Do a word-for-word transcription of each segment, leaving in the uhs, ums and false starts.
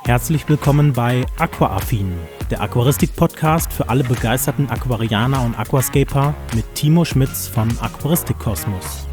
Herzlich willkommen bei Aquaaffin, der Aquaristik-Podcast für alle begeisterten Aquarianer und Aquascaper mit Timo Schmitz von Aquaristik Kosmos.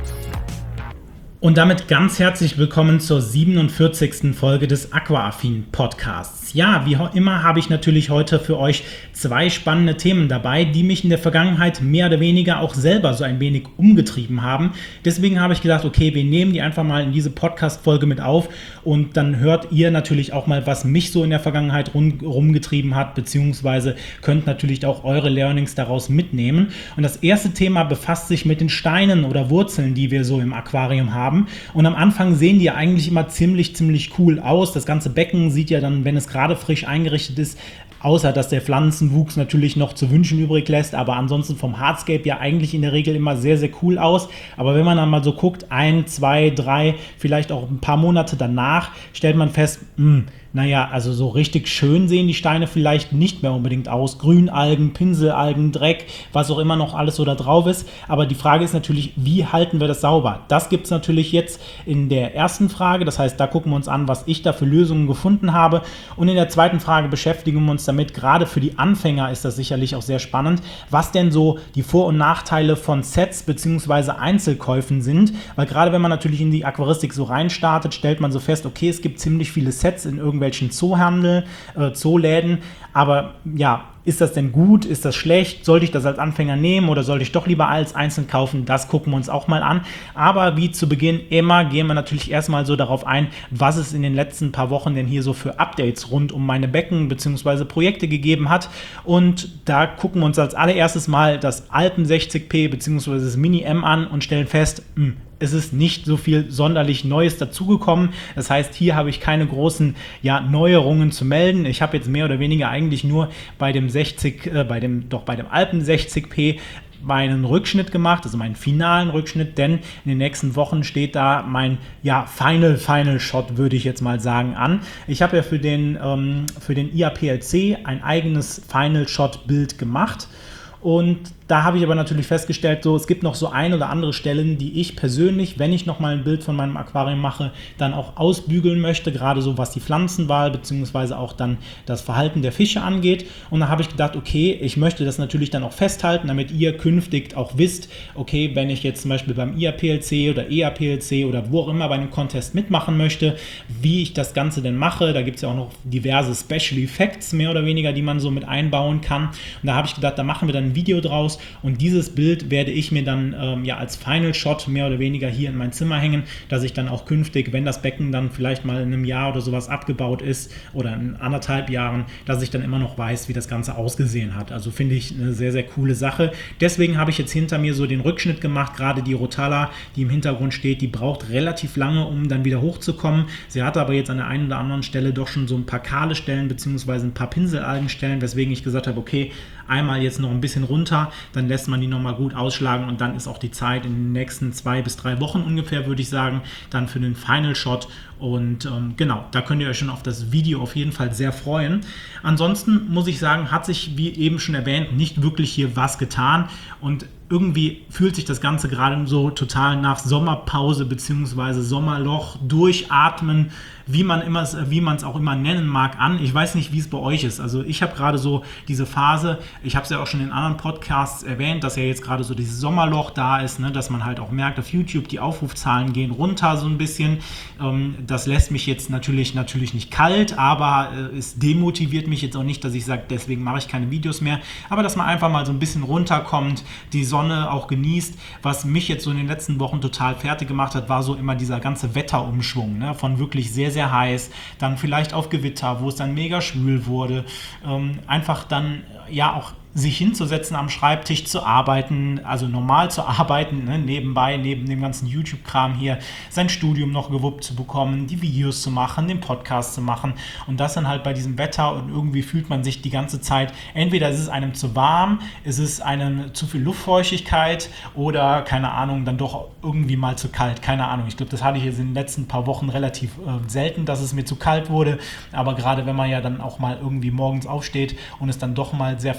Und damit ganz herzlich willkommen zur siebenundvierzigsten Folge des Aquaaffin Podcasts. Ja, wie immer habe ich natürlich heute für euch zwei spannende Themen dabei, die mich in der Vergangenheit mehr oder weniger auch selber so ein wenig umgetrieben haben. Deswegen habe ich gedacht, okay, wir nehmen die einfach mal in diese Podcast-Folge mit auf und dann hört ihr natürlich auch mal, was mich so in der Vergangenheit rum, rumgetrieben hat, beziehungsweise könnt natürlich auch eure Learnings daraus mitnehmen. Und das erste Thema befasst sich mit den Steinen oder Wurzeln, die wir so im Aquarium haben. Und am Anfang sehen die ja eigentlich immer ziemlich, ziemlich cool aus. Das ganze Becken sieht ja dann, wenn es gerade frisch eingerichtet ist, außer dass der Pflanzenwuchs natürlich noch zu wünschen übrig lässt, aber ansonsten vom Hardscape ja eigentlich in der Regel immer sehr, sehr cool aus. Aber wenn man dann mal so guckt, ein, zwei, drei, vielleicht auch ein paar Monate danach, stellt man fest, mh, naja, also so richtig schön sehen die Steine vielleicht nicht mehr unbedingt aus. Grünalgen, Pinselalgen, Dreck, was auch immer noch alles so da drauf ist. Aber die Frage ist natürlich, wie halten wir das sauber? Das gibt es natürlich jetzt in der ersten Frage. Das heißt, da gucken wir uns an, was ich da für Lösungen gefunden habe. Und in der zweiten Frage beschäftigen wir uns damit. Gerade für die Anfänger ist das sicherlich auch sehr spannend, was denn so die Vor- und Nachteile von Sets bzw. Einzelkäufen sind. Weil gerade wenn man natürlich in die Aquaristik so reinstartet, stellt man so fest, okay, es gibt ziemlich viele Sets in irgendwelchen welchen Zoohandel, äh, Zooläden, aber ja, ist das denn gut, ist das schlecht, sollte ich das als Anfänger nehmen oder sollte ich doch lieber als einzeln kaufen, das gucken wir uns auch mal an, aber wie zu Beginn immer gehen wir natürlich erstmal so darauf ein, was es in den letzten paar Wochen denn hier so für Updates rund um meine Becken bzw. Projekte gegeben hat und da gucken wir uns als allererstes mal das Alpen sechzig P bzw. das Mini M an und stellen fest, mh, es ist nicht so viel sonderlich Neues dazugekommen. Das heißt, hier habe ich keine großen ja, Neuerungen zu melden. Ich habe jetzt mehr oder weniger eigentlich nur bei dem sechzig, äh, bei dem, doch bei dem Alpen sechzig P meinen Rückschnitt gemacht, also meinen finalen Rückschnitt, denn in den nächsten Wochen steht da mein ja, Final Final Shot, würde ich jetzt mal sagen, an. Ich habe ja für den, ähm, für den I A P L C ein eigenes Final Shot Bild gemacht. Und da habe ich aber natürlich festgestellt, so, es gibt noch so ein oder andere Stellen, die ich persönlich, wenn ich nochmal ein Bild von meinem Aquarium mache, dann auch ausbügeln möchte, gerade so was die Pflanzenwahl bzw. auch dann das Verhalten der Fische angeht. Und da habe ich gedacht, okay, ich möchte das natürlich dann auch festhalten, damit ihr künftig auch wisst, okay, wenn ich jetzt zum Beispiel beim I A P L C oder E A P L C oder wo auch immer bei einem Contest mitmachen möchte, wie ich das Ganze denn mache. Da gibt es ja auch noch diverse Special Effects, mehr oder weniger, die man so mit einbauen kann. Und da habe ich gedacht, da machen wir dann ein Video draus. Und dieses Bild werde ich mir dann ähm, ja als Final Shot mehr oder weniger hier in mein Zimmer hängen, dass ich dann auch künftig, wenn das Becken dann vielleicht mal in einem Jahr oder sowas abgebaut ist oder in anderthalb Jahren, dass ich dann immer noch weiß, wie das Ganze ausgesehen hat. Also finde ich eine sehr, sehr coole Sache. Deswegen habe ich jetzt hinter mir so den Rückschnitt gemacht. Gerade die Rotala, die im Hintergrund steht, die braucht relativ lange, um dann wieder hochzukommen. Sie hatte aber jetzt an der einen oder anderen Stelle doch schon so ein paar kahle Stellen beziehungsweise ein paar Pinselalgenstellen, weswegen ich gesagt habe, okay, einmal jetzt noch ein bisschen runter, dann lässt man die nochmal gut ausschlagen und dann ist auch die Zeit in den nächsten zwei bis drei Wochen ungefähr, würde ich sagen, dann für den Final Shot. Und ähm, genau, da könnt ihr euch schon auf das Video auf jeden Fall sehr freuen. Ansonsten muss ich sagen, hat sich, wie eben schon erwähnt, nicht wirklich hier was getan und irgendwie fühlt sich das Ganze gerade so total nach Sommerpause bzw. Sommerloch, Durchatmen, wie man immer, wie man es auch immer nennen mag, an. Ich weiß nicht, wie es bei euch ist. Also ich habe gerade so diese Phase, ich habe es ja auch schon in anderen Podcasts erwähnt, dass ja jetzt gerade so dieses Sommerloch da ist, ne, dass man halt auch merkt, auf YouTube die Aufrufzahlen gehen runter so ein bisschen. Ähm, das lässt mich jetzt natürlich, natürlich nicht kalt, aber äh, es demotiviert mich jetzt auch nicht, dass ich sage, deswegen mache ich keine Videos mehr. Aber dass man einfach mal so ein bisschen runterkommt, die Sonne auch genießt. Was mich jetzt so in den letzten Wochen total fertig gemacht hat, war so immer dieser ganze Wetterumschwung, ne? Von wirklich sehr, sehr heiß, dann vielleicht auf Gewitter, wo es dann mega schwül wurde. Ähm, einfach dann ja auch sich hinzusetzen am Schreibtisch zu arbeiten, also normal zu arbeiten, ne, nebenbei, neben dem ganzen YouTube-Kram hier, sein Studium noch gewuppt zu bekommen, die Videos zu machen, den Podcast zu machen und das dann halt bei diesem Wetter und irgendwie fühlt man sich die ganze Zeit, entweder ist es einem zu warm, ist es einem zu viel Luftfeuchtigkeit oder, keine Ahnung, dann doch irgendwie mal zu kalt, keine Ahnung. Ich glaube, das hatte ich jetzt in den letzten paar Wochen relativ äh, selten, dass es mir zu kalt wurde, aber gerade wenn man ja dann auch mal irgendwie morgens aufsteht und es dann doch mal sehr frische Temperaturen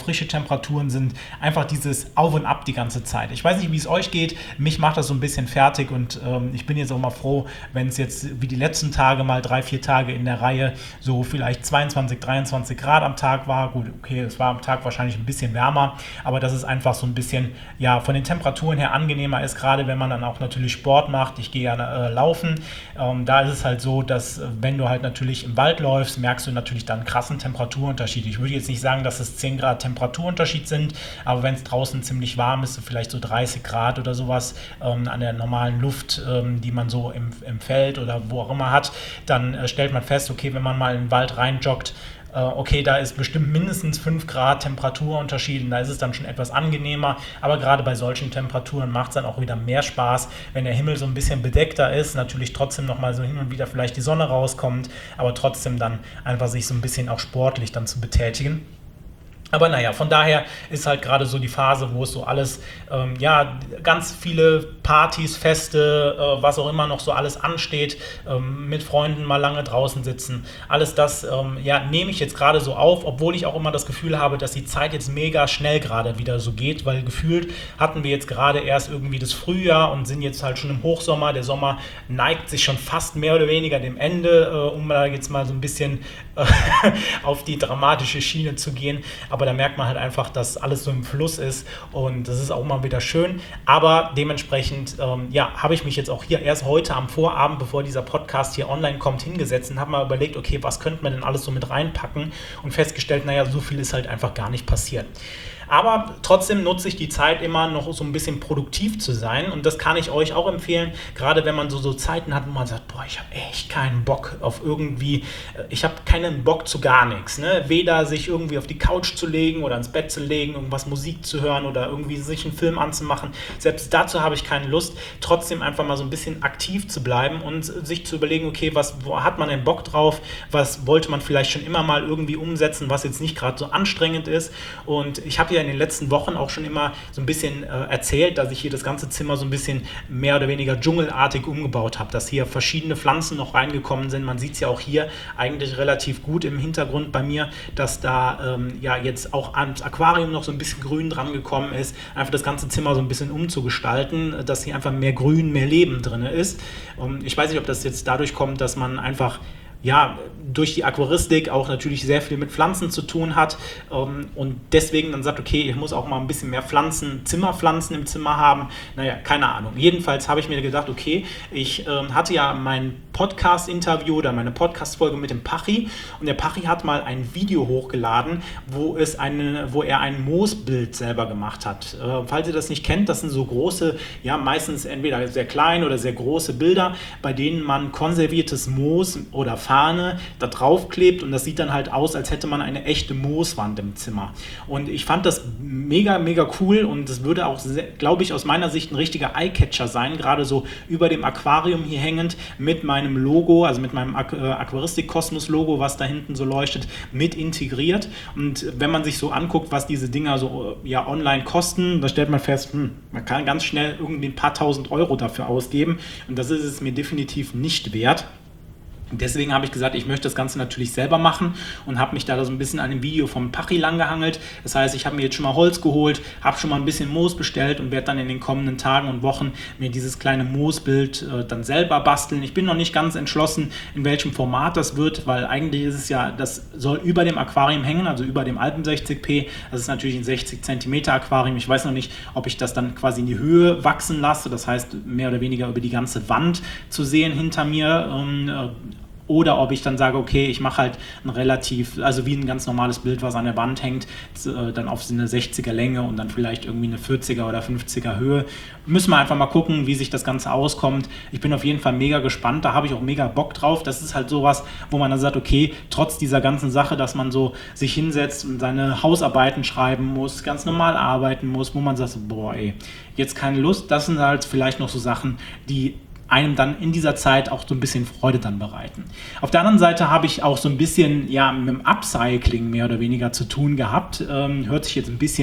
Temperaturen sind einfach dieses Auf und Ab die ganze Zeit. Ich weiß nicht, wie es euch geht, mich macht das so ein bisschen fertig und ähm, ich bin jetzt auch mal froh, wenn es jetzt wie die letzten Tage mal drei, vier Tage in der Reihe so vielleicht zweiundzwanzig, dreiundzwanzig Grad am Tag war. Gut, okay, es war am Tag wahrscheinlich ein bisschen wärmer, aber dass es einfach so ein bisschen, ja, von den Temperaturen her angenehmer ist, gerade wenn man dann auch natürlich Sport macht. Ich gehe ja äh, laufen. Ähm, da ist es halt so, dass wenn du halt natürlich im Wald läufst, merkst du natürlich dann einen krassen Temperaturunterschied. Ich würde jetzt nicht sagen, dass es zehn Grad Temperaturunterschied sind, aber wenn es draußen ziemlich warm ist, so vielleicht so dreißig Grad oder sowas ähm, an der normalen Luft, ähm, die man so im, im Feld oder wo auch immer hat, dann äh, stellt man fest, okay, wenn man mal in den Wald reinjoggt, okay, da ist bestimmt mindestens fünf Grad Temperaturunterschied und da ist es dann schon etwas angenehmer, aber gerade bei solchen Temperaturen macht es dann auch wieder mehr Spaß, wenn der Himmel so ein bisschen bedeckter ist, natürlich trotzdem nochmal so hin und wieder vielleicht die Sonne rauskommt, aber trotzdem dann einfach sich so ein bisschen auch sportlich dann zu betätigen. Aber naja, von daher ist halt gerade so die Phase, wo es so alles, ähm, ja, ganz viele Partys, Feste, äh, was auch immer noch so alles ansteht, ähm, mit Freunden mal lange draußen sitzen. Alles das, ähm, ja, nehme ich jetzt gerade so auf, obwohl ich auch immer das Gefühl habe, dass die Zeit jetzt mega schnell gerade wieder so geht, weil gefühlt hatten wir jetzt gerade erst irgendwie das Frühjahr und sind jetzt halt schon im Hochsommer. Der Sommer neigt sich schon fast mehr oder weniger dem Ende, äh, um da jetzt mal so ein bisschen äh, auf die dramatische Schiene zu gehen. Aber da merkt man halt einfach, dass alles so im Fluss ist und das ist auch mal wieder schön. Aber dementsprechend, ähm, ja, habe ich mich jetzt auch hier erst heute am Vorabend, bevor dieser Podcast hier online kommt, hingesetzt und habe mal überlegt, okay, was könnte man denn alles so mit reinpacken und festgestellt, naja, so viel ist halt einfach gar nicht passiert. Aber trotzdem nutze ich die Zeit immer noch so ein bisschen produktiv zu sein und das kann ich euch auch empfehlen, gerade wenn man so, so Zeiten hat, wo man sagt, boah, ich habe echt keinen Bock auf irgendwie, ich habe keinen Bock zu gar nichts, ne? Weder sich irgendwie auf die Couch zu legen oder ins Bett zu legen, irgendwas Musik zu hören oder irgendwie sich einen Film anzumachen, selbst dazu habe ich keine Lust, trotzdem einfach mal so ein bisschen aktiv zu bleiben und sich zu überlegen, okay, was wo hat man denn Bock drauf, was wollte man vielleicht schon immer mal irgendwie umsetzen, was jetzt nicht gerade so anstrengend ist und ich habe ja in den letzten Wochen auch schon immer so ein bisschen äh, erzählt, dass ich hier das ganze Zimmer so ein bisschen mehr oder weniger dschungelartig umgebaut habe, dass hier verschiedene Pflanzen noch reingekommen sind. Man sieht es ja auch hier eigentlich relativ gut im Hintergrund bei mir, dass da ähm, ja jetzt auch ans Aquarium noch so ein bisschen Grün dran gekommen ist, einfach das ganze Zimmer so ein bisschen umzugestalten, dass hier einfach mehr Grün, mehr Leben drin ist. Und ich weiß nicht, ob das jetzt dadurch kommt, dass man einfach ja, durch die Aquaristik auch natürlich sehr viel mit Pflanzen zu tun hat ähm, und deswegen dann sagt, okay, ich muss auch mal ein bisschen mehr Pflanzen, Zimmerpflanzen im Zimmer haben. Naja, keine Ahnung. Jedenfalls habe ich mir gedacht, okay, ich ähm, hatte ja mein Podcast-Interview oder meine Podcast-Folge mit dem Pachi und der Pachi hat mal ein Video hochgeladen, wo, es eine, wo er ein Moosbild selber gemacht hat. Äh, falls ihr das nicht kennt, das sind so große, ja meistens entweder sehr kleine oder sehr große Bilder, bei denen man konserviertes Moos oder Fahne da drauf klebt und das sieht dann halt aus, als hätte man eine echte Mooswand im Zimmer. Und ich fand das mega, mega cool und das würde auch, glaube ich, aus meiner Sicht ein richtiger Eyecatcher sein, gerade so über dem Aquarium hier hängend mit meinem Logo, also mit meinem Aquaristik-Kosmos-Logo, was da hinten so leuchtet, mit integriert. Und wenn man sich so anguckt, was diese Dinger so ja, online kosten, da stellt man fest, hm, man kann ganz schnell irgendwie ein paar tausend Euro dafür ausgeben und das ist es mir definitiv nicht wert. Deswegen habe ich gesagt, ich möchte das Ganze natürlich selber machen und habe mich da so ein bisschen an dem Video vom Pachi langgehangelt. Das heißt, ich habe mir jetzt schon mal Holz geholt, habe schon mal ein bisschen Moos bestellt und werde dann in den kommenden Tagen und Wochen mir dieses kleine Moosbild äh, dann selber basteln. Ich bin noch nicht ganz entschlossen, in welchem Format das wird, weil eigentlich ist es ja, das soll über dem Aquarium hängen, also über dem Alpen sechzig P. Das ist natürlich ein sechzig Zentimeter Aquarium. Ich weiß noch nicht, ob ich das dann quasi in die Höhe wachsen lasse, das heißt mehr oder weniger über die ganze Wand zu sehen hinter mir. Ähm, äh, Oder ob ich dann sage, okay, ich mache halt ein relativ, also wie ein ganz normales Bild, was an der Wand hängt, dann auf so eine sechziger Länge und dann vielleicht irgendwie eine vierziger oder fünfziger Höhe. Müssen wir einfach mal gucken, wie sich das Ganze auskommt. Ich bin auf jeden Fall mega gespannt, da habe ich auch mega Bock drauf. Das ist halt sowas, wo man dann sagt, okay, trotz dieser ganzen Sache, dass man so sich hinsetzt und seine Hausarbeiten schreiben muss, ganz normal arbeiten muss, wo man sagt, boah ey, jetzt keine Lust. Das sind halt vielleicht noch so Sachen, die einem dann in dieser Zeit auch so ein bisschen Freude dann bereiten. Auf der anderen Seite habe ich auch so ein bisschen ja, mit dem Upcycling mehr oder weniger zu tun gehabt. Ähm, hört sich jetzt ein bisschen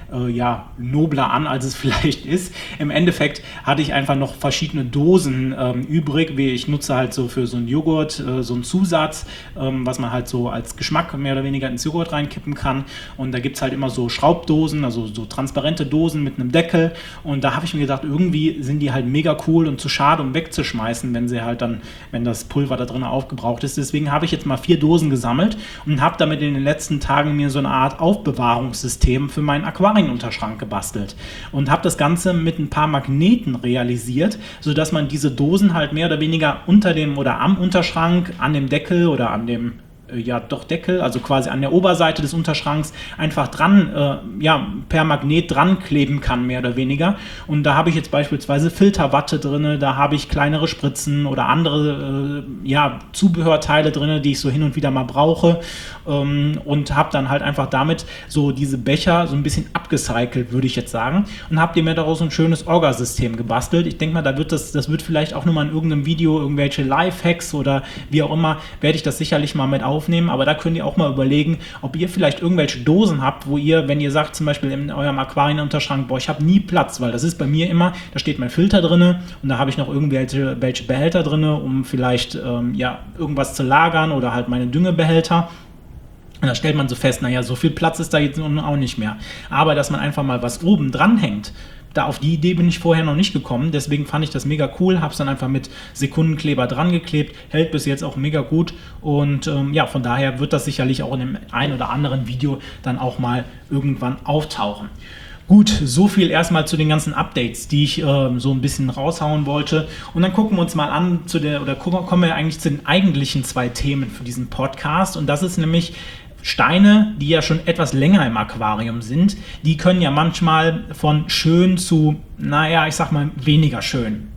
äh, ja, nobler an, als es vielleicht ist. Im Endeffekt hatte ich einfach noch verschiedene Dosen ähm, übrig, wie ich nutze halt so für so einen Joghurt, äh, so einen Zusatz, ähm, was man halt so als Geschmack mehr oder weniger ins Joghurt reinkippen kann. Und da gibt es halt immer so Schraubdosen, also so transparente Dosen mit einem Deckel. Und da habe ich mir gedacht, irgendwie sind die halt mega cool und zu schade, um wegzuschmeißen, wenn sie halt dann, wenn das Pulver da drin aufgebraucht ist. Deswegen habe ich jetzt mal vier Dosen gesammelt und habe damit in den letzten Tagen mir so eine Art Aufbewahrungssystem für meinen Aquarienunterschrank gebastelt und habe das Ganze mit ein paar Magneten realisiert, sodass man diese Dosen halt mehr oder weniger unter dem oder am Unterschrank, an dem Deckel oder an dem ja doch Deckel, also quasi an der Oberseite des Unterschranks einfach dran, äh, ja, per Magnet dran kleben kann, mehr oder weniger. Und da habe ich jetzt beispielsweise Filterwatte drin, da habe ich kleinere Spritzen oder andere äh, ja, Zubehörteile drin, die ich so hin und wieder mal brauche, ähm, und habe dann halt einfach damit so diese Becher so ein bisschen abgecycelt, würde ich jetzt sagen, und habe mir daraus ein schönes Orga-System gebastelt. Ich denke mal, da wird das, das wird vielleicht auch nur mal in irgendeinem Video, irgendwelche Lifehacks oder wie auch immer, werde ich das sicherlich mal mit auf aufnehmen, aber da könnt ihr auch mal überlegen, ob ihr vielleicht irgendwelche Dosen habt, wo ihr, wenn ihr sagt zum Beispiel in eurem Aquarienunterschrank, boah, ich habe nie Platz, weil das ist bei mir immer, da steht mein Filter drin und da habe ich noch irgendwelche welche Behälter drin, um vielleicht ähm, ja, irgendwas zu lagern oder halt meine Düngebehälter. Und da stellt man so fest, naja, so viel Platz ist da jetzt auch nicht mehr. Aber dass man einfach mal was oben dran hängt, da auf die Idee bin ich vorher noch nicht gekommen, deswegen fand ich das mega cool, habe es dann einfach mit Sekundenkleber dran geklebt, hält bis jetzt auch mega gut und ähm, ja, von daher wird das sicherlich auch in dem ein oder anderen Video dann auch mal irgendwann auftauchen. Gut, so viel erstmal zu den ganzen Updates, die ich äh, so ein bisschen raushauen wollte. Und dann gucken wir uns mal an zu der, oder gucken, kommen wir eigentlich zu den eigentlichen zwei Themen für diesen Podcast. Und das ist nämlich Steine, die ja schon etwas länger im Aquarium sind, die können ja manchmal von schön zu, naja, ich sag mal, weniger schön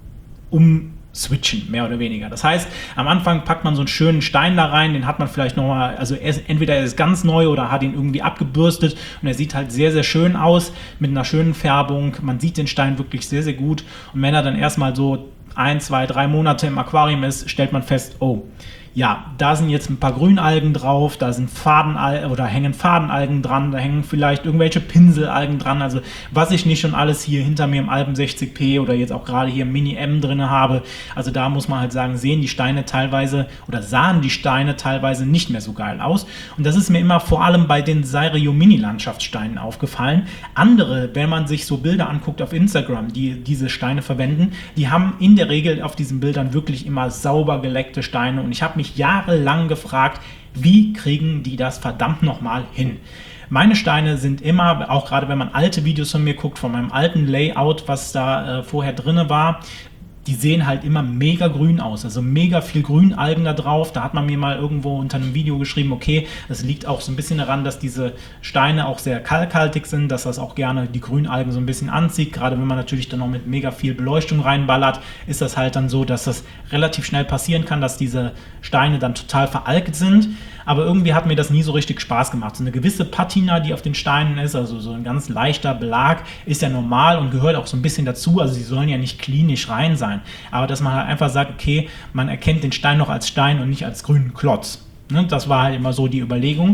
umswitchen, mehr oder weniger. Das heißt, am Anfang packt man so einen schönen Stein da rein, den hat man vielleicht nochmal, also er ist, entweder er ist ganz neu oder hat ihn irgendwie abgebürstet und er sieht halt sehr, sehr schön aus, mit einer schönen Färbung. Man sieht den Stein wirklich sehr, sehr gut. Und wenn er dann erstmal so ein, zwei, drei Monate im Aquarium ist, stellt man fest, oh, ja, da sind jetzt ein paar Grünalgen drauf, da sind Fadenalgen oder hängen Fadenalgen dran, da hängen vielleicht irgendwelche Pinselalgen dran, also was ich nicht schon alles hier hinter mir im Alpen sechzig P oder jetzt auch gerade hier im Mini M drin habe, also da muss man halt sagen, sehen die Steine teilweise oder sahen die Steine teilweise nicht mehr so geil aus und das ist mir immer vor allem bei den Sairio Mini Landschaftssteinen aufgefallen. Andere, wenn man sich so Bilder anguckt auf Instagram, die diese Steine verwenden, die haben in der Regel auf diesen Bildern wirklich immer sauber geleckte Steine und ich habe mich jahrelang gefragt, wie kriegen die das verdammt nochmal hin? Meine Steine sind immer, auch gerade wenn man alte Videos von mir guckt, von meinem alten Layout, was da äh, vorher drin war, die sehen halt immer mega grün aus, also mega viel Grünalgen da drauf. Da hat man mir mal irgendwo unter einem Video geschrieben, okay, das liegt auch so ein bisschen daran, dass diese Steine auch sehr kalkhaltig sind, dass das auch gerne die Grünalgen so ein bisschen anzieht. Gerade wenn man natürlich dann noch mit mega viel Beleuchtung reinballert, ist das halt dann so, dass das relativ schnell passieren kann, dass diese Steine dann total veralgt sind. Aber irgendwie hat mir das nie so richtig Spaß gemacht. So eine gewisse Patina, die auf den Steinen ist, also so ein ganz leichter Belag, ist ja normal und gehört auch so ein bisschen dazu. Also sie sollen ja nicht klinisch rein sein. Aber dass man halt einfach sagt, okay, man erkennt den Stein noch als Stein und nicht als grünen Klotz. Ne? Das war halt immer so die Überlegung.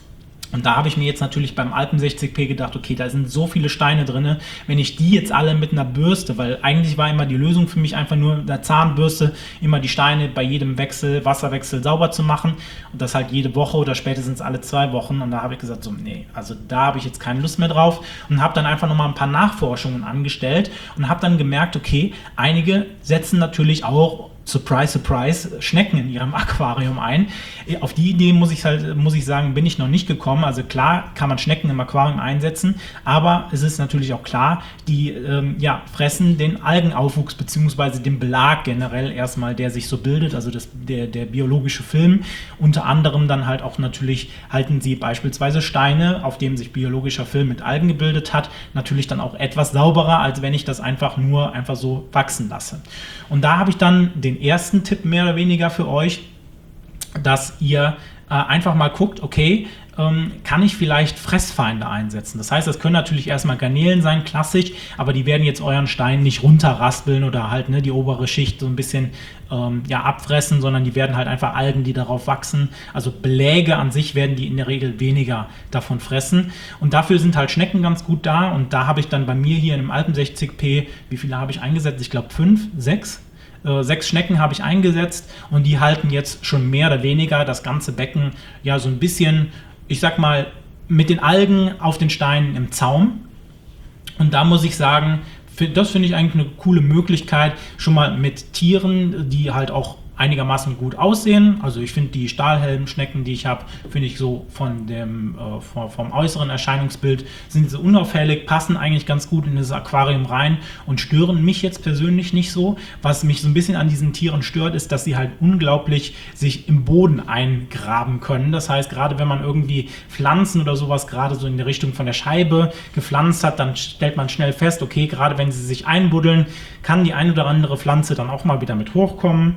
Und da habe ich mir jetzt natürlich beim Alpen sechzig P gedacht, okay, da sind so viele Steine drin, wenn ich die jetzt alle mit einer Bürste, weil eigentlich war immer die Lösung für mich einfach nur mit einer Zahnbürste, immer die Steine bei jedem Wechsel, Wasserwechsel sauber zu machen und das halt jede Woche oder spätestens alle zwei Wochen und da habe ich gesagt, so nee, also da habe ich jetzt keine Lust mehr drauf und habe dann einfach nochmal ein paar Nachforschungen angestellt und habe dann gemerkt, okay, einige setzen natürlich auch Surprise, surprise, Schnecken in ihrem Aquarium ein. Auf die Idee muss ich halt, muss ich sagen, bin ich noch nicht gekommen. Also klar kann man Schnecken im Aquarium einsetzen, aber es ist natürlich auch klar, die ähm, ja, fressen den Algenaufwuchs bzw. den Belag generell erstmal, der sich so bildet, also das, der, der biologische Film. Unter anderem dann halt auch natürlich halten sie beispielsweise Steine, auf dem sich biologischer Film mit Algen gebildet hat, natürlich dann auch etwas sauberer, als wenn ich das einfach nur einfach so wachsen lasse. Und da habe ich dann den ersten Tipp mehr oder weniger für euch, dass ihr äh, einfach mal guckt, okay, ähm, kann ich vielleicht Fressfeinde einsetzen. Das heißt, das können natürlich erstmal Garnelen sein, klassisch, aber die werden jetzt euren Stein nicht runterraspeln oder halt ne, die obere Schicht so ein bisschen ähm, ja, abfressen, sondern die werden halt einfach Algen, die darauf wachsen. Also Beläge an sich werden die in der Regel weniger davon fressen. Und dafür sind halt Schnecken ganz gut da. Und da habe ich dann bei mir hier in einem Alpen sechzig P, wie viele habe ich eingesetzt? Ich glaube fünf, sechs. Äh, sechs Schnecken habe ich eingesetzt und die halten jetzt schon mehr oder weniger das ganze Becken ja so ein bisschen, ich sag mal, mit den Algen auf den Steinen im Zaum. Und da muss ich sagen, das finde ich eigentlich eine coole Möglichkeit, schon mal mit Tieren, die halt auch einigermaßen gut aussehen. Also ich finde die Stahlhelmschnecken, die ich habe, finde ich so von dem, äh, vom, vom äußeren Erscheinungsbild, sind sie unauffällig, passen eigentlich ganz gut in das Aquarium rein und stören mich jetzt persönlich nicht so. Was mich so ein bisschen an diesen Tieren stört, ist, dass sie halt unglaublich sich im Boden eingraben können. Das heißt, gerade wenn man irgendwie Pflanzen oder sowas gerade so in die Richtung von der Scheibe gepflanzt hat, dann stellt man schnell fest, okay, gerade wenn sie sich einbuddeln, kann die ein oder andere Pflanze dann auch mal wieder mit hochkommen.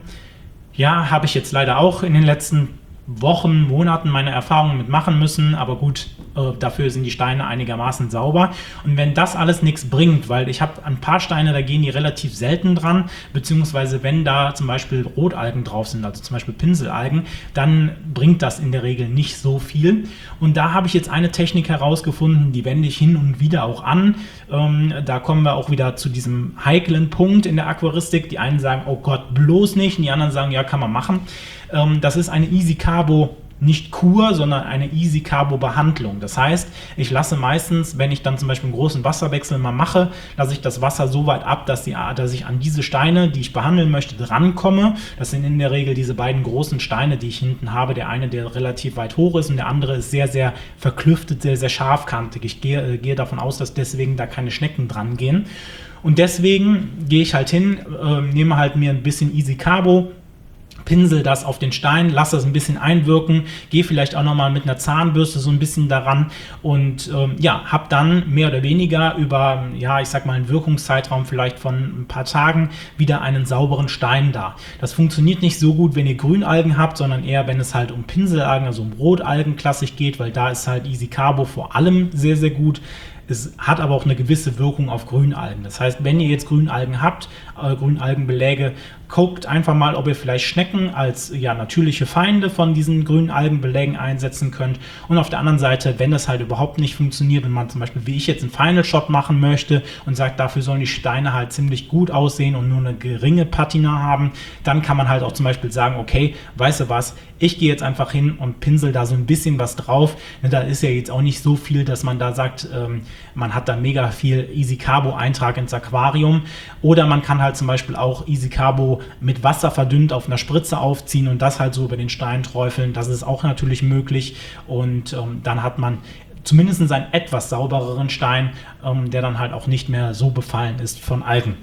Ja, habe ich jetzt leider auch in den letzten Wochen, Monaten meine Erfahrungen mit machen müssen, aber gut, äh, dafür sind die Steine einigermaßen sauber. Und wenn das alles nichts bringt, weil ich habe ein paar Steine, da gehen die relativ selten dran, beziehungsweise wenn da zum Beispiel Rotalgen drauf sind, also zum Beispiel Pinselalgen, dann bringt das in der Regel nicht so viel. Und da habe ich jetzt eine Technik herausgefunden, die wende ich hin und wieder auch an. Ähm, da kommen wir auch wieder zu diesem heiklen Punkt in der Aquaristik. Die einen sagen, oh Gott, bloß nicht, und die anderen sagen, ja, kann man machen. Ähm, das ist eine Easy Carbo, nicht Kur, sondern eine Easy Carbo Behandlung. Das heißt, ich lasse meistens, wenn ich dann zum Beispiel einen großen Wasserwechsel mal mache, lasse ich das Wasser so weit ab, dass, die, dass ich an diese Steine, die ich behandeln möchte, drankomme. Das sind in der Regel diese beiden großen Steine, die ich hinten habe. Der eine, der relativ weit hoch ist, und der andere ist sehr, sehr verklüftet, sehr, sehr scharfkantig. Ich gehe, äh, gehe davon aus, dass deswegen da keine Schnecken dran gehen. Und deswegen gehe ich halt hin, äh, nehme halt mir ein bisschen Easy Carbo, pinsel das auf den Stein, lasse das ein bisschen einwirken, gehe vielleicht auch nochmal mit einer Zahnbürste so ein bisschen daran und ähm, ja, habe dann mehr oder weniger über, ja, ich sag mal einen Wirkungszeitraum vielleicht von ein paar Tagen wieder einen sauberen Stein da. Das funktioniert nicht so gut, wenn ihr Grünalgen habt, sondern eher, wenn es halt um Pinselalgen, also um Rotalgen klassisch geht, weil da ist halt Easy Carbo vor allem sehr, sehr gut. Es hat aber auch eine gewisse Wirkung auf Grünalgen. Das heißt, wenn ihr jetzt Grünalgen habt, äh, Grünalgenbeläge, guckt einfach mal, ob ihr vielleicht Schnecken als ja, natürliche Feinde von diesen Grünalgenbelägen einsetzen könnt. Und auf der anderen Seite, wenn das halt überhaupt nicht funktioniert, wenn man zum Beispiel, wie ich jetzt, einen Final Shot machen möchte und sagt, dafür sollen die Steine halt ziemlich gut aussehen und nur eine geringe Patina haben, dann kann man halt auch zum Beispiel sagen, okay, weißt du was, ich gehe jetzt einfach hin und pinsel da so ein bisschen was drauf. Da ist ja jetzt auch nicht so viel, dass man da sagt, ähm, man hat da mega viel Easy Carbo Eintrag ins Aquarium. Oder man kann halt zum Beispiel auch Easy Carbo mit Wasser verdünnt auf einer Spritze aufziehen und das halt so über den Stein träufeln. Das ist auch natürlich möglich. Und ähm, dann hat man zumindest einen etwas saubereren Stein, ähm, der dann halt auch nicht mehr so befallen ist von Algen.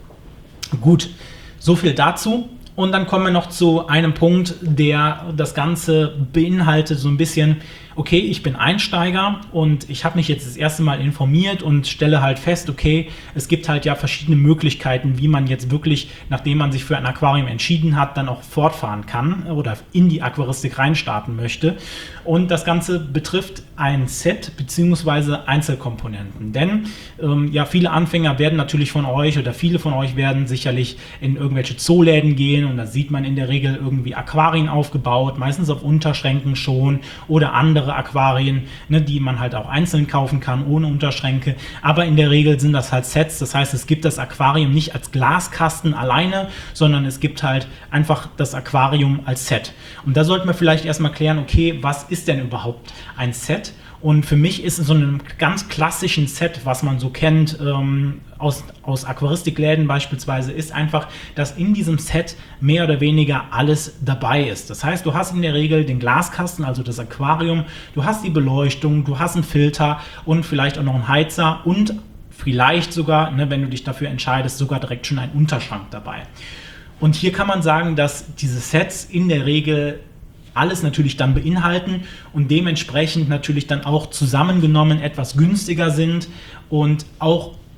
Gut, so viel dazu. Und dann kommen wir noch zu einem Punkt, der das Ganze beinhaltet, so ein bisschen, okay, ich bin Einsteiger und ich habe mich jetzt das erste Mal informiert und stelle halt fest, okay, es gibt halt ja verschiedene Möglichkeiten, wie man jetzt wirklich, nachdem man sich für ein Aquarium entschieden hat, dann auch fortfahren kann oder in die Aquaristik reinstarten möchte. Und das Ganze betrifft ein Set bzw. Einzelkomponenten. Denn ähm, ja, viele Anfänger werden natürlich von euch oder viele von euch werden sicherlich in irgendwelche Zooläden gehen und da sieht man in der Regel irgendwie Aquarien aufgebaut, meistens auf Unterschränken schon oder andere Aquarien, ne, die man halt auch einzeln kaufen kann, ohne Unterschränke. Aber in der Regel sind das halt Sets. Das heißt, es gibt das Aquarium nicht als Glaskasten alleine, sondern es gibt halt einfach das Aquarium als Set. Und da sollten wir vielleicht erstmal klären, okay, was ist denn überhaupt ein Set? Und für mich ist in so einem ganz klassischen Set, was man so kennt, ähm, aus, aus Aquaristikläden beispielsweise, ist einfach, dass in diesem Set mehr oder weniger alles dabei ist. Das heißt, du hast in der Regel den Glaskasten, also das Aquarium, du hast die Beleuchtung, du hast einen Filter und vielleicht auch noch einen Heizer und vielleicht sogar, ne, wenn du dich dafür entscheidest, sogar direkt schon einen Unterschrank dabei. Und hier kann man sagen, dass diese Sets in der Regel alles natürlich dann beinhalten und dementsprechend natürlich dann auch zusammengenommen etwas günstiger sind und auch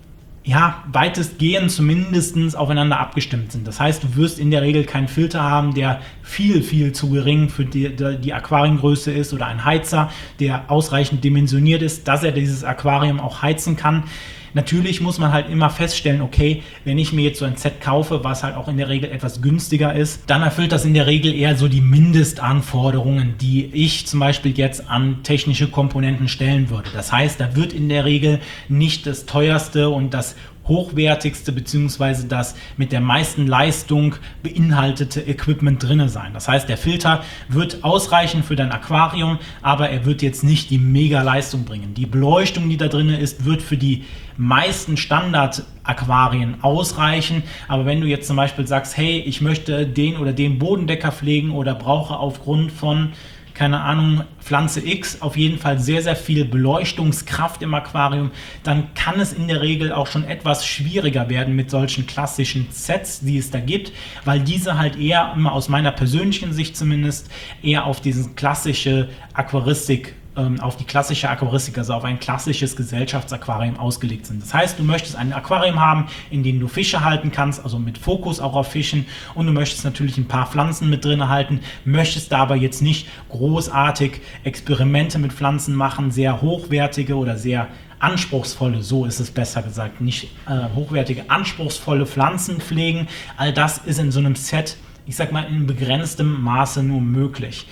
ja, weitestgehend zumindest aufeinander abgestimmt sind. Das heißt, du wirst in der Regel keinen Filter haben, der viel, viel zu gering für die, die Aquariengröße ist oder ein Heizer, der ausreichend dimensioniert ist, dass er dieses Aquarium auch heizen kann. Natürlich muss man halt immer feststellen, okay, wenn ich mir jetzt so ein Set kaufe, was halt auch in der Regel etwas günstiger ist, dann erfüllt das in der Regel eher so die Mindestanforderungen, die ich zum Beispiel jetzt an technische Komponenten stellen würde. Das heißt, da wird in der Regel nicht das teuerste und das hochwertigste bzw. das mit der meisten Leistung beinhaltete Equipment drin sein. Das heißt, der Filter wird ausreichen für dein Aquarium, aber er wird jetzt nicht die Mega-Leistung bringen. Die Beleuchtung, die da drin ist, wird für die meisten Standard-Aquarien ausreichen, aber wenn du jetzt zum Beispiel sagst, hey, ich möchte den oder den Bodendecker pflegen oder brauche aufgrund von keine Ahnung, Pflanze X, auf jeden Fall sehr, sehr viel Beleuchtungskraft im Aquarium, dann kann es in der Regel auch schon etwas schwieriger werden mit solchen klassischen Sets, die es da gibt, weil diese halt eher, immer aus meiner persönlichen Sicht zumindest, eher auf diese klassische Aquaristik auf die klassische Aquaristik, also auf ein klassisches Gesellschaftsaquarium ausgelegt sind. Das heißt, du möchtest ein Aquarium haben, in dem du Fische halten kannst, also mit Fokus auch auf Fischen, und du möchtest natürlich ein paar Pflanzen mit drin halten, möchtest da aber jetzt nicht großartig Experimente mit Pflanzen machen, sehr hochwertige oder sehr anspruchsvolle, so ist es besser gesagt, nicht äh, hochwertige, anspruchsvolle Pflanzen pflegen. All das ist in so einem Set, ich sag mal, in begrenztem Maße nur möglich.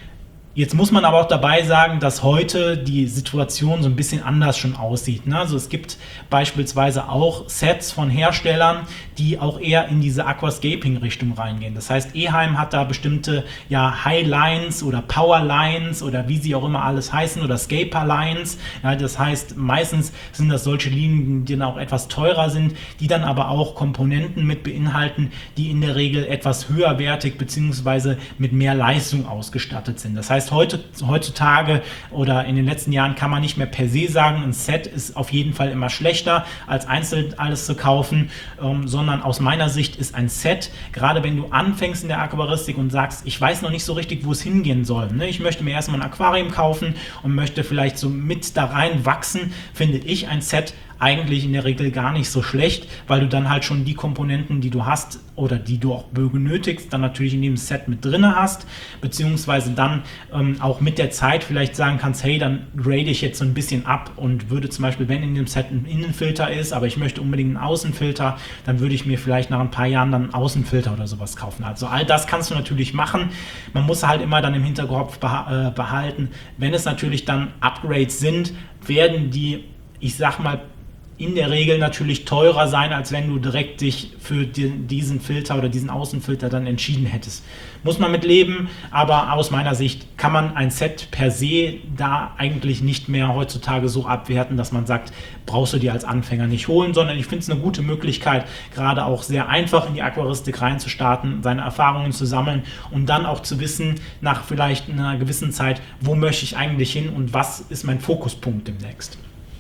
Jetzt muss man aber auch dabei sagen, dass heute die Situation so ein bisschen anders schon aussieht. Ne? Also es gibt beispielsweise auch Sets von Herstellern, die auch eher in diese Aquascaping-Richtung reingehen. Das heißt, Eheim hat da bestimmte ja, High-Lines oder Power-Lines oder wie sie auch immer alles heißen oder Scaper-Lines. Ja, das heißt, meistens sind das solche Linien, die dann auch etwas teurer sind, die dann aber auch Komponenten mit beinhalten, die in der Regel etwas höherwertig bzw. mit mehr Leistung ausgestattet sind. Das heißt, Heute, heutzutage oder in den letzten Jahren kann man nicht mehr per se sagen, ein Set ist auf jeden Fall immer schlechter als einzeln alles zu kaufen, ähm, sondern aus meiner Sicht ist ein Set, gerade wenn du anfängst in der Aquaristik und sagst, ich weiß noch nicht so richtig, wo es hingehen soll. Ne? Ich möchte mir erstmal ein Aquarium kaufen und möchte vielleicht so mit da rein wachsen, finde ich ein Set eigentlich in der Regel gar nicht so schlecht, weil du dann halt schon die Komponenten, die du hast oder die du auch benötigst, dann natürlich in dem Set mit drin hast, beziehungsweise dann ähm, auch mit der Zeit vielleicht sagen kannst, hey, dann grade ich jetzt so ein bisschen ab und würde zum Beispiel, wenn in dem Set ein Innenfilter ist, aber ich möchte unbedingt einen Außenfilter, dann würde ich mir vielleicht nach ein paar Jahren dann einen Außenfilter oder sowas kaufen. Also all das kannst du natürlich machen. Man muss halt immer dann im Hinterkopf behalten, wenn es natürlich dann Upgrades sind, werden die, ich sag mal, in der Regel natürlich teurer sein, als wenn du direkt dich für den, diesen Filter oder diesen Außenfilter dann entschieden hättest. Muss man mit leben, aber aus meiner Sicht kann man ein Set per se da eigentlich nicht mehr heutzutage so abwerten, dass man sagt, brauchst du dir als Anfänger nicht holen, sondern ich finde es eine gute Möglichkeit, gerade auch sehr einfach in die Aquaristik reinzustarten, seine Erfahrungen zu sammeln und dann auch zu wissen, nach vielleicht einer gewissen Zeit, wo möchte ich eigentlich hin und was ist mein Fokuspunkt demnächst.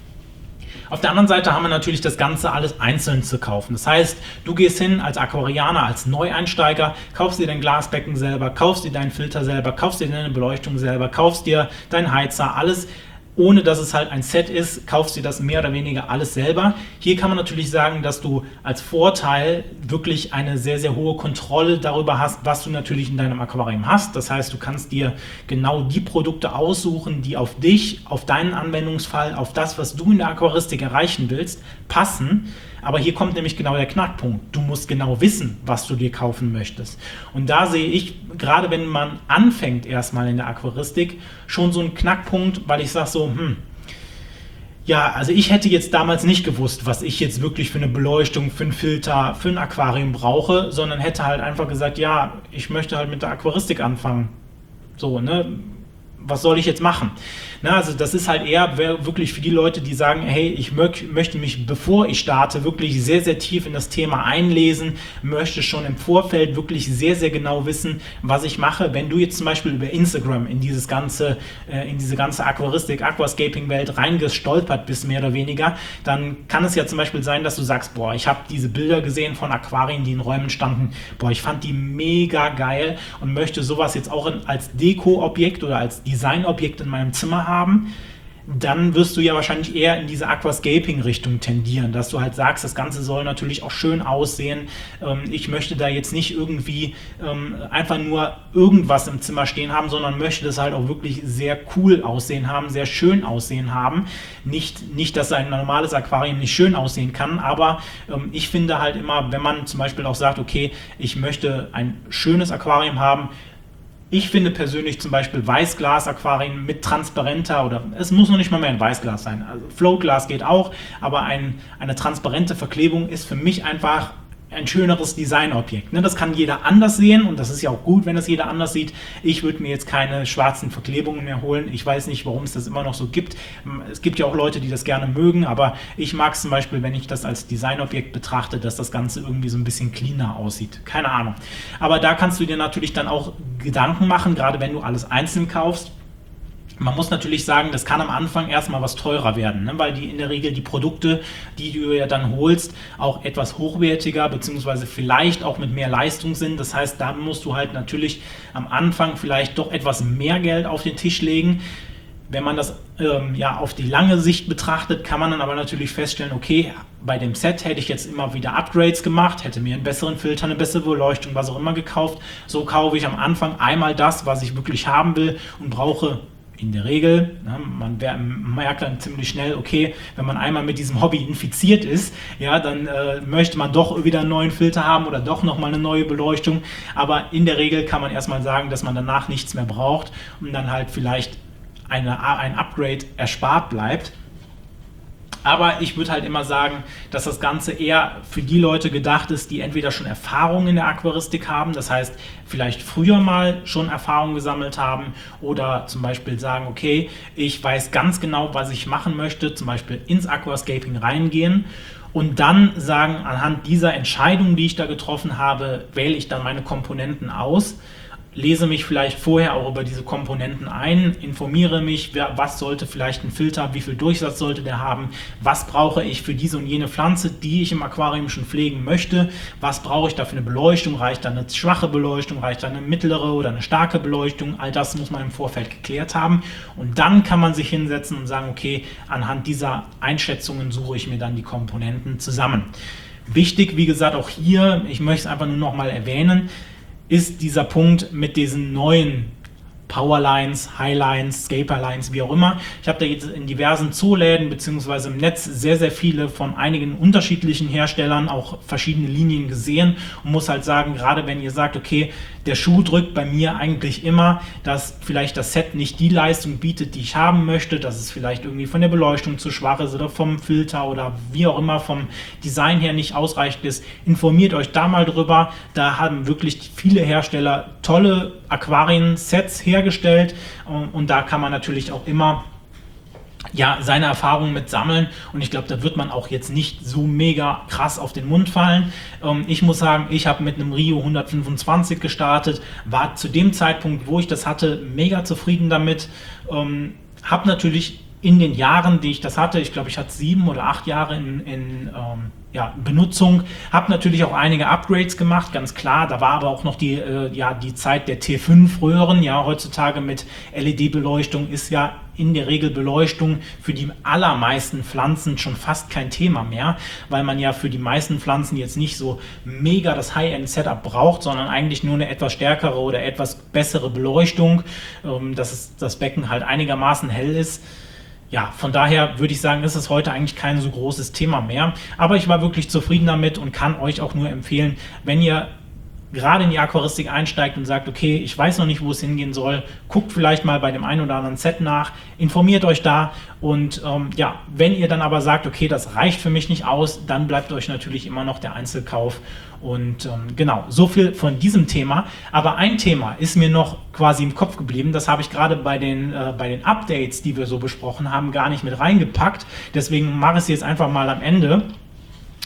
Auf der anderen Seite haben wir natürlich das Ganze alles einzeln zu kaufen. Das heißt, du gehst hin als Aquarianer, als Neueinsteiger, kaufst dir dein Glasbecken selber, kaufst dir deinen Filter selber, kaufst dir deine Beleuchtung selber, kaufst dir deinen Heizer, alles, ohne dass es halt ein Set ist, kaufst dir das mehr oder weniger alles selber. Hier kann man natürlich sagen, dass du als Vorteil wirklich eine sehr, sehr hohe Kontrolle darüber hast, was du natürlich in deinem Aquarium hast. Das heißt, du kannst dir genau die Produkte aussuchen, die auf dich, auf deinen Anwendungsfall, auf das, was du in der Aquaristik erreichen willst, passen. Aber hier kommt nämlich genau der Knackpunkt. Du musst genau wissen, was du dir kaufen möchtest. Und da sehe ich, gerade wenn man anfängt erstmal in der Aquaristik, schon so einen Knackpunkt, weil ich sage so, hm, ja, also ich hätte jetzt damals nicht gewusst, was ich jetzt wirklich für eine Beleuchtung, für einen Filter, für ein Aquarium brauche, sondern hätte halt einfach gesagt, ja, ich möchte halt mit der Aquaristik anfangen. So, ne? Was soll ich jetzt machen? Na, also das ist halt eher wirklich für die Leute, die sagen, hey, ich mö- möchte mich, bevor ich starte, wirklich sehr, sehr tief in das Thema einlesen, möchte schon im Vorfeld wirklich sehr, sehr genau wissen, was ich mache. Wenn du jetzt zum Beispiel über Instagram in dieses ganze, äh, in diese ganze Aquaristik, Aquascaping-Welt reingestolpert bist, mehr oder weniger, dann kann es ja zum Beispiel sein, dass du sagst, boah, ich habe diese Bilder gesehen von Aquarien, die in Räumen standen, boah, ich fand die mega geil und möchte sowas jetzt auch in, als Deko-Objekt oder als Designobjekt in meinem Zimmer haben. dann wirst du ja wahrscheinlich eher in diese Aquascaping-Richtung tendieren, dass du halt sagst, das Ganze soll natürlich auch schön aussehen. Ähm, ich möchte da jetzt nicht irgendwie ähm, einfach nur irgendwas im Zimmer stehen haben, sondern möchte das halt auch wirklich sehr cool aussehen haben, sehr schön aussehen haben. Nicht, nicht dass ein normales Aquarium nicht schön aussehen kann, aber ähm, ich finde halt immer, wenn man zum Beispiel auch sagt, okay, ich möchte ein schönes Aquarium haben. Ich finde persönlich zum Beispiel Weißglas-Aquarien mit transparenter, oder es muss noch nicht mal mehr ein Weißglas sein, also Floatglas geht auch, aber ein, eine transparente Verklebung ist für mich einfach ein schöneres Designobjekt. Ne, das kann jeder anders sehen und das ist ja auch gut, wenn das jeder anders sieht. Ich würde mir jetzt keine schwarzen Verklebungen mehr holen. Ich weiß nicht, warum es das immer noch so gibt. Es gibt ja auch Leute, die das gerne mögen, aber ich mag es zum Beispiel, wenn ich das als Designobjekt betrachte, dass das Ganze irgendwie so ein bisschen cleaner aussieht. Keine Ahnung. Aber da kannst du dir natürlich dann auch Gedanken machen, gerade wenn du alles einzeln kaufst. Man muss natürlich sagen, das kann am Anfang erstmal was teurer werden, ne? Weil die in der Regel die Produkte, die du ja dann holst, auch etwas hochwertiger beziehungsweise vielleicht auch mit mehr Leistung sind. Das heißt, da musst du halt natürlich am Anfang vielleicht doch etwas mehr Geld auf den Tisch legen. Wenn man das ähm, ja auf die lange Sicht betrachtet, kann man dann aber natürlich feststellen, okay, bei dem Set hätte ich jetzt immer wieder Upgrades gemacht, hätte mir einen besseren Filter, eine bessere Beleuchtung, was auch immer gekauft. So kaufe ich am Anfang einmal das, was ich wirklich haben will und brauche in der Regel, ne, man merkt dann ziemlich schnell, okay, wenn man einmal mit diesem Hobby infiziert ist, ja, dann äh, möchte man doch wieder einen neuen Filter haben oder doch nochmal eine neue Beleuchtung. Aber in der Regel kann man erstmal sagen, dass man danach nichts mehr braucht und dann halt vielleicht eine, ein Upgrade erspart bleibt. Aber ich würde halt immer sagen, dass das Ganze eher für die Leute gedacht ist, die entweder schon Erfahrung in der Aquaristik haben, das heißt vielleicht früher mal schon Erfahrung gesammelt haben oder zum Beispiel sagen, okay, ich weiß ganz genau, was ich machen möchte, zum Beispiel ins Aquascaping reingehen und dann sagen, anhand dieser Entscheidung, die ich da getroffen habe, wähle ich dann meine Komponenten aus. Lese mich vielleicht vorher auch über diese Komponenten ein, informiere mich, was sollte vielleicht ein Filter, wie viel Durchsatz sollte der haben, was brauche ich für diese und jene Pflanze, die ich im Aquarium schon pflegen möchte, was brauche ich da für eine Beleuchtung, reicht da eine schwache Beleuchtung, reicht da eine mittlere oder eine starke Beleuchtung, all das muss man im Vorfeld geklärt haben und dann kann man sich hinsetzen und sagen, okay, anhand dieser Einschätzungen suche ich mir dann die Komponenten zusammen. Wichtig, wie gesagt, auch hier, ich möchte es einfach nur noch mal erwähnen, ist dieser Punkt mit diesen neuen Powerlines, Highlines, Scaperlines, wie auch immer. Ich habe da jetzt in diversen Zooläden bzw. im Netz sehr, sehr viele von einigen unterschiedlichen Herstellern auch verschiedene Linien gesehen und muss halt sagen, gerade wenn ihr sagt, okay, der Schuh drückt bei mir eigentlich immer, dass vielleicht das Set nicht die Leistung bietet, die ich haben möchte, dass es vielleicht irgendwie von der Beleuchtung zu schwach ist oder vom Filter oder wie auch immer vom Design her nicht ausreichend ist, informiert euch da mal drüber. Da haben wirklich viele Hersteller tolle Aquarien-Sets hergestellt und da kann man natürlich auch immer ja, seine Erfahrungen mit sammeln und ich glaube, da wird man auch jetzt nicht so mega krass auf den Mund fallen. Ähm, ich muss sagen, ich habe mit einem Rio hundertfünfundzwanzig gestartet, war zu dem Zeitpunkt, wo ich das hatte, mega zufrieden damit, ähm, habe natürlich in den Jahren, die ich das hatte, ich glaube, ich hatte sieben oder acht Jahre in, in ähm, ja, Benutzung, habe natürlich auch einige Upgrades gemacht, ganz klar, da war aber auch noch die, äh, ja, die Zeit der T fünf Röhren, ja, heutzutage mit L E D-Beleuchtung ist ja in der Regel Beleuchtung für die allermeisten Pflanzen schon fast kein Thema mehr, weil man ja für die meisten Pflanzen jetzt nicht so mega das High-End-Setup braucht, sondern eigentlich nur eine etwas stärkere oder etwas bessere Beleuchtung, ähm, dass es, das Becken halt einigermaßen hell ist. Ja, von daher würde ich sagen, ist es heute eigentlich kein so großes Thema mehr. Aber ich war wirklich zufrieden damit und kann euch auch nur empfehlen, wenn ihr gerade in die Aquaristik einsteigt und sagt, okay, ich weiß noch nicht, wo es hingehen soll, guckt vielleicht mal bei dem einen oder anderen Set nach, informiert euch da und ähm, ja, wenn ihr dann aber sagt, okay, das reicht für mich nicht aus, dann bleibt euch natürlich immer noch der Einzelkauf und ähm, genau, so viel von diesem Thema. Aber ein Thema ist mir noch quasi im Kopf geblieben, das habe ich gerade bei den, äh, bei den Updates, die wir so besprochen haben, gar nicht mit reingepackt, deswegen mache ich es jetzt einfach mal am Ende.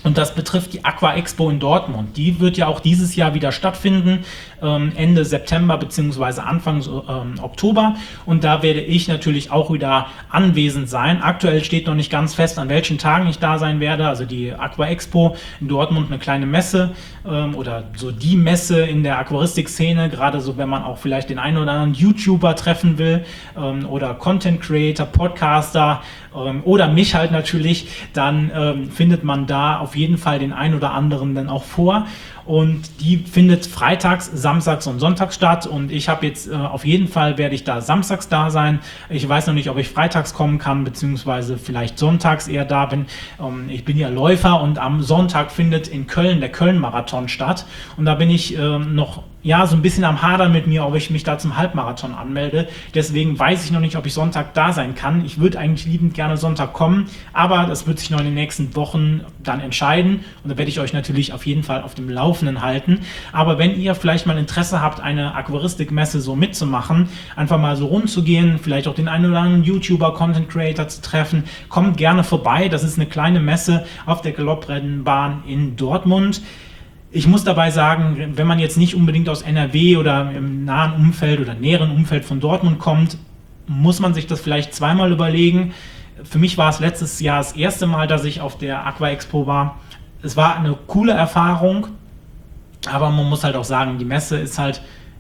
Und das betrifft die Aqua Expo in Dortmund. Die wird ja auch dieses Jahr wieder stattfinden, ähm, Ende September bzw. Anfang ähm, Oktober. Und da werde ich natürlich auch wieder anwesend sein. Aktuell steht noch nicht ganz fest, an welchen Tagen ich da sein werde. Also die Aqua Expo in Dortmund, eine kleine Messe ähm, oder so die Messe in der Aquaristik-Szene, gerade so, wenn man auch vielleicht den einen oder anderen YouTuber treffen will ähm, oder Content Creator, Podcaster ähm, oder mich halt natürlich, dann ähm, findet man da auf jeden Fall den einen oder anderen dann auch vor. Und die findet freitags, samstags und sonntags statt. Und ich habe jetzt äh, auf jeden Fall werde ich da samstags da sein. Ich weiß noch nicht, ob ich freitags kommen kann, beziehungsweise vielleicht sonntags eher da bin. Ähm, ich bin ja Läufer und am Sonntag findet in Köln der Köln-Marathon statt. Und da bin ich äh, noch ja so ein bisschen am Hadern mit mir, ob ich mich da zum Halbmarathon anmelde. Deswegen weiß ich noch nicht, ob ich Sonntag da sein kann. Ich würde eigentlich liebend gerne Sonntag kommen, aber das wird sich noch in den nächsten Wochen dann entscheiden. Und da werde ich euch natürlich auf jeden Fall auf dem Laufenden halten. Aber wenn ihr vielleicht mal Interesse habt, eine Aquaristikmesse so mitzumachen, einfach mal so rund zu gehen, vielleicht auch den einen oder anderen YouTuber, Content Creator zu treffen, kommt gerne vorbei. Das ist eine kleine Messe auf der Galopprennbahn in Dortmund. Ich muss dabei sagen, wenn man jetzt nicht unbedingt aus N R W oder im nahen Umfeld oder näheren Umfeld von Dortmund kommt, muss man sich das vielleicht zweimal überlegen. Für mich war es letztes Jahr das erste Mal, dass ich auf der Aqua Expo war. Es war eine coole Erfahrung, aber man muss halt auch sagen, die Messe ist halt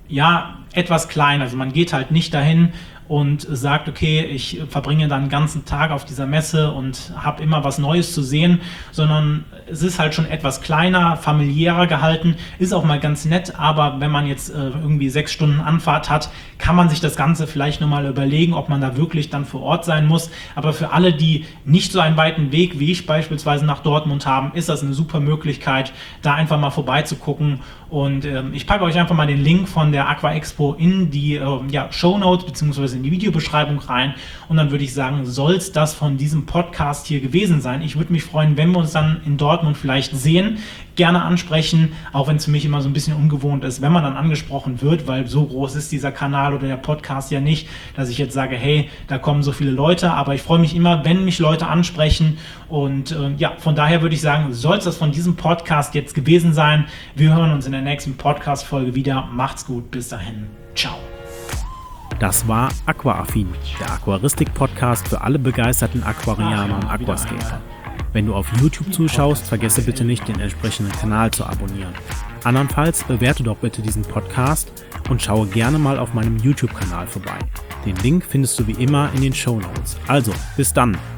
ja etwas klein. Also man geht halt nicht dahin und sagt, okay, ich verbringe dann einen ganzen Tag auf dieser Messe und habe immer was Neues zu sehen, sondern es ist halt schon etwas kleiner, familiärer gehalten, ist auch mal ganz nett, aber wenn man jetzt äh, irgendwie sechs Stunden Anfahrt hat, kann man sich das Ganze vielleicht nochmal überlegen, ob man da wirklich dann vor Ort sein muss. Aber für alle, die nicht so einen weiten Weg wie ich beispielsweise nach Dortmund haben, ist das eine super Möglichkeit, da einfach mal vorbeizugucken. Und ähm, ich packe euch einfach mal den Link von der Aqua Expo in die äh, ja, Shownotes bzw. in die Videobeschreibung rein. Und dann würde ich sagen, soll es das von diesem Podcast hier gewesen sein. Ich würde mich freuen, wenn wir uns dann in Dortmund vielleicht sehen. Gerne ansprechen, auch wenn es für mich immer so ein bisschen ungewohnt ist, wenn man dann angesprochen wird, weil so groß ist dieser Kanal oder der Podcast ja nicht, dass ich jetzt sage, hey, da kommen so viele Leute, aber ich freue mich immer, wenn mich Leute ansprechen und äh, ja, von daher würde ich sagen, soll es das von diesem Podcast jetzt gewesen sein. Wir hören uns in der nächsten Podcast-Folge wieder. Macht's gut, bis dahin. Ciao. Das war Aquaaffin, der Aquaristik-Podcast für alle begeisterten Aquarianer und Aquascaper. Wenn du auf YouTube zuschaust, vergesse bitte nicht, den entsprechenden Kanal zu abonnieren. Andernfalls bewerte doch bitte diesen Podcast und schaue gerne mal auf meinem YouTube-Kanal vorbei. Den Link findest du wie immer in den Shownotes. Also, bis dann!